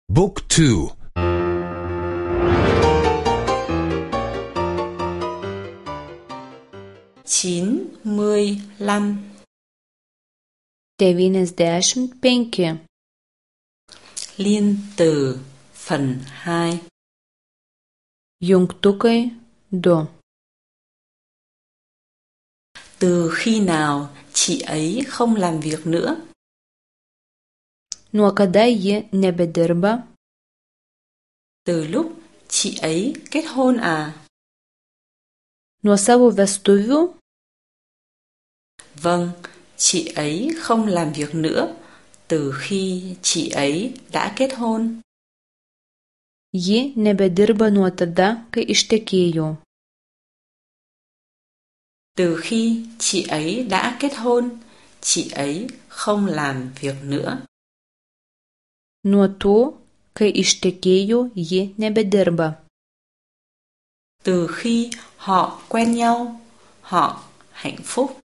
Book 2. 95. 95. Liên từ phần 2. Jungtukai 2. Từ khi nào chị ấy không làm việc nữa? Nuo kada ji nebedirba? Từ lúc chị ấy kết hôn à? Nuo savo vestuvių? Vâng, chị ấy không làm việc nữa từ khi chị ấy đã kết hôn. Ji nebedirba nuo tada, kai ištekėjo. Từ khi chị ấy đã kết hôn, chị ấy không làm việc nữa. Nuo to, kai ištekėjo, ji nebedirba. Từ khi họ quen nhau, họ hạnh phúc.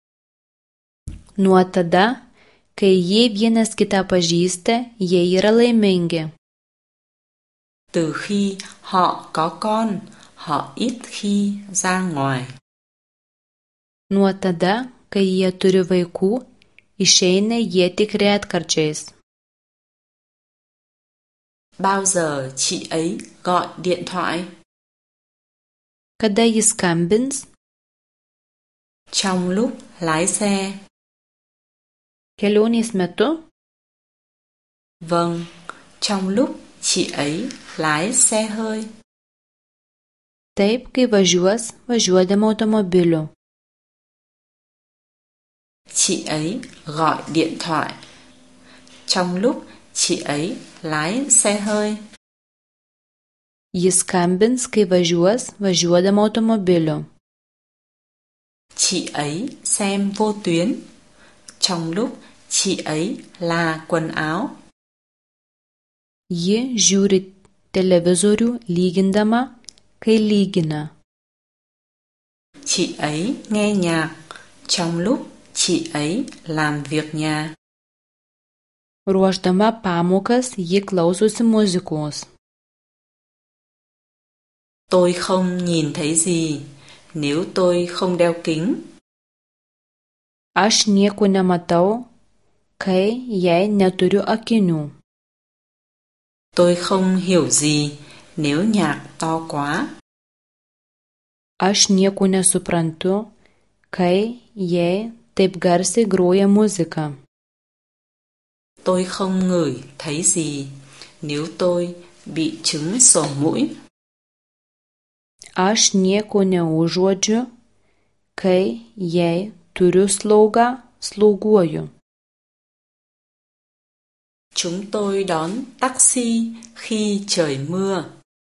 Nuo tada, kai jie vienas kitą pažįsta, jie yra laimingi. Từ khi họ có con, họ ít khi ra ngoài. Nuo tada, kai jie turi vaikų, išeina jie tik retkarčiais. Bao giờ chị ấy gọi điện thoại? Kada jis skambins? Trong lúc lái xe. Kelionės metu? Vâng, trong lúc chị ấy lái xe hơi. Taip, kai važiuos, važiuodama automobiliu. Chị ấy gọi điện thoại. Trong lúc chị ấy lái xe hơi. Jis skambins, kai važiuos, važiuodama automobiliu. Chị ấy xem vô tuyến. Trong lúc chị ấy là quần áo. Ji žiūri televizorių lygindama, kai lygina. Chị ấy nghe nhạc. Trong lúc chị ấy làm việc nhà. Ruošdama pamokas, ji klausosi muzikos. Tôi không nhìn thấy gì nếu tôi không đeo kính. Aš nieko nematau, kai jei neturiu akinių. Tôi không hiểu gì nếu nhạc to quá. Aš nieko nesuprantu, kai jei taip garsiai groja muzika. Tôi không ngửi thấy gì nếu tôi bị chứng sổ mũi. Aš nieko neužuodžiu, kai jei turiu slaugą, slauguoju. Chúng tôi đón taxi khi trời mưa.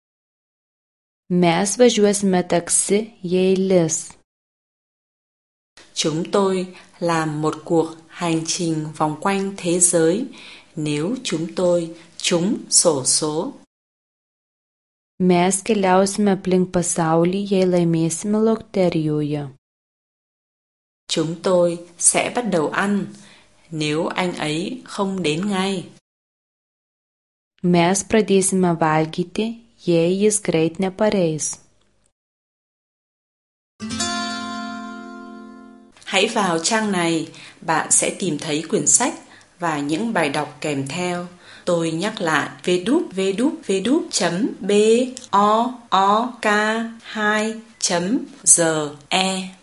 Mes važiuosime taksi, jei lis. Chúng tôi làm một cuộc hành trình vòng quanh thế giới nếu chúng tôi trúng xổ số. Mes keliausime aplink pasaulį, jei laimėsime loterijoje. Chúng tôi sẽ bắt đầu ăn nếu anh ấy không đến ngay. Mes pradėsime valgyti, jei jis greit nepareis. Hãy vào trang này, bạn sẽ tìm thấy quyển sách và những bài đọc kèm theo. Tôi nhắc lại www.book2.ge